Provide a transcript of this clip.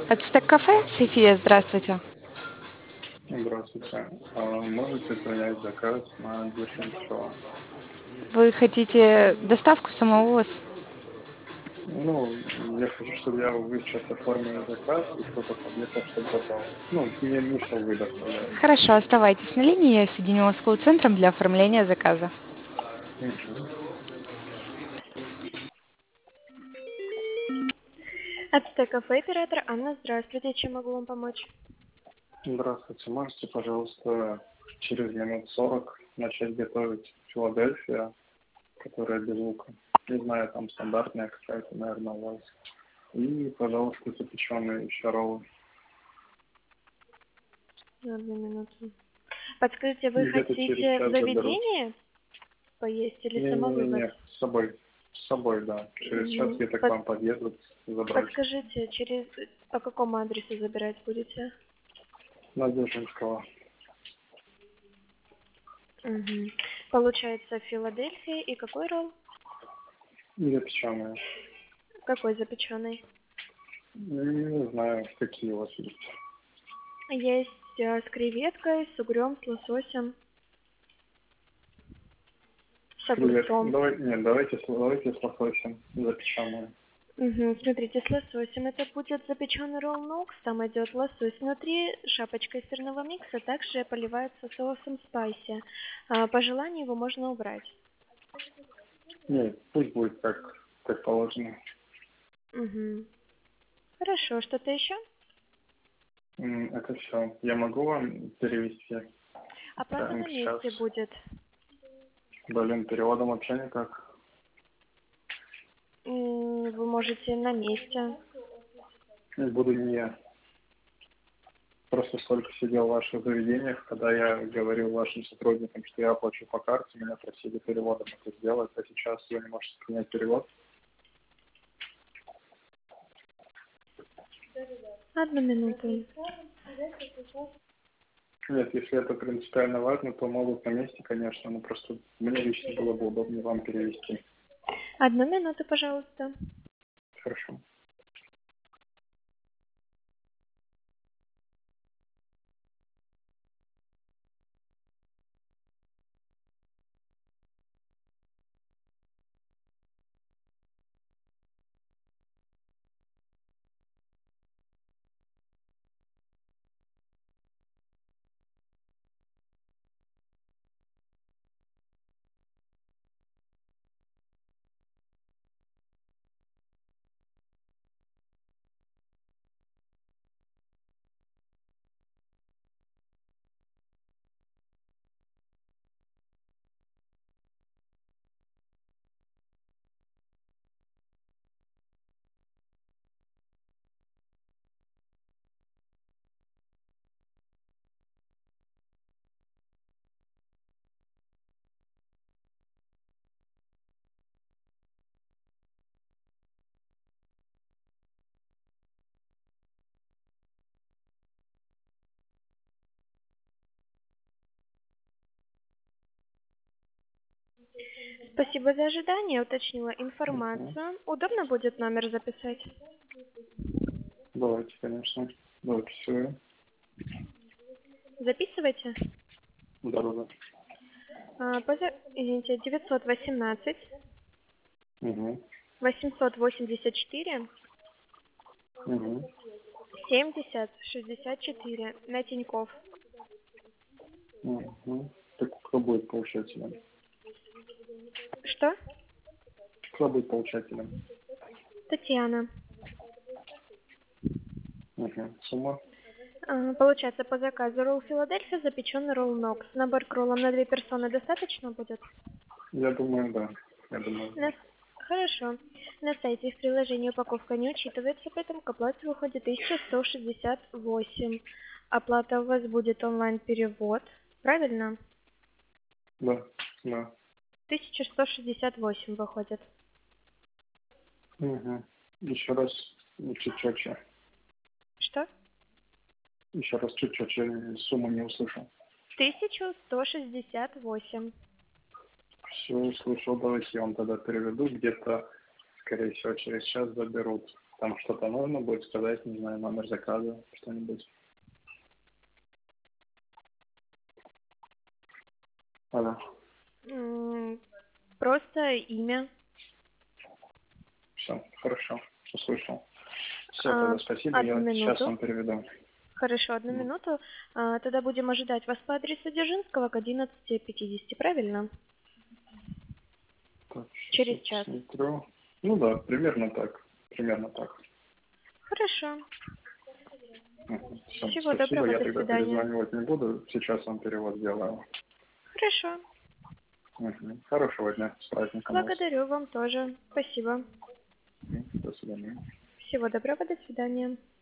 Ацтек кафе, София, здравствуйте. Здравствуйте. Можете принять заказ на Дешинского? Вы хотите доставку самовывоз? Ну, я хочу, чтобы вы сейчас оформили заказ, и кто-то подъехал, чтобы забрал. Ну, не что вы доставляете. Хорошо, оставайтесь на линии, я соединю вас с колл-центром для оформления заказа. Мгм. Ацтек кафе, оператор Анна, здравствуйте, чем могу вам помочь? Здравствуйте. Можете, пожалуйста, через минут 40 начать готовить Филадельфия, которая без лука? Не знаю, там стандартная какая-то, наверное, у вас. И, пожалуйста, запеченные еще роллы. Одну минуту. Подскажите, вы Где-то через хотите в час заберут. заведении поесть или самовывоз? Не-не-не, с собой. С собой, да. Через час Мгм. где-то к вам подъедут забрать. Подскажите, по какому адресу забирать будете? Надежинского. Мгм. Получается Филадельфия и какой ролл? Запеченные. Какой запеченный? Не знаю, какие у вас есть. Есть с креветкой, с угрем, с лососем, с Креветки. огурцом. Нет, давайте с лососем запеченные. Мгм. Смотрите, с лососем это будет запеченный ролл нокс, там идет лосось внутри, шапочка сырного микса, также поливается соусом спайси. По желанию его можно убрать. Нет, пусть будет как положено. Мгм. Хорошо, что-то еще? Это все. Я могу вам перевести Оплата прямо на сейчас? месте будет. Блин, переводом вообще никак. Вы можете на месте. Буду не я. Просто сколько сидел в ваших заведениях, когда я говорил вашим сотрудникам, что я оплачу по карте, меня просили переводом это сделать, а сейчас вы не можете принять перевод. Одну минуту. Нет, если это принципиально важно, то могут на месте, конечно, но просто мне лично было бы удобнее вам перевести. Одну минуту, пожалуйста. Хорошо. Спасибо за ожидание, уточнила Угу. информацию. Удобно будет номер записать? Давайте, конечно. Записываю. Записывайте. Да-да-да. Извините, 918 Угу. 884 Угу. 70 64 на Тинькофф. Угу. Так кто будет получателем? Что? Кто будет получателем? Татьяна. Угу. Сумма? Получается, по заказу ролл Филадельфия, запеченный ролл Нокс. Набор к роллам на 2 персоны достаточно будет? Я думаю, да. Я думаю, да. На- Хорошо. На сайте в приложении упаковка не учитывается, поэтому к оплате выходит 1168. Оплата у вас будет онлайн-перевод. Правильно? Да, да. 1168 выходит. Угу. Еще раз чуть четче. Что? Еще раз чуть четче. Сумму не услышал. 1168. Все услышал. Давайте я вам тогда переведу. Где-то, скорее всего, через час заберут. Там что-то нужно будет сказать, не знаю, номер заказа, что-нибудь. Алло. Просто имя. Все, хорошо, услышал. Все, тогда спасибо, я Одну сейчас минуту. вам переведу. Хорошо, одну минуту. Тогда будем ожидать вас по адресу Дзержинского к 11:50, правильно? Так, Через сейчас час. посмотрю. Ну да, примерно так. Примерно так. Хорошо. Все, Всего спасибо, доброго, я до тогда свидания. перезванивать не буду. Сейчас вам перевод сделаю. Хорошо. Хорошего дня, с праздником вас. Благодарю вам тоже. Спасибо. До свидания. Всего доброго, до свидания.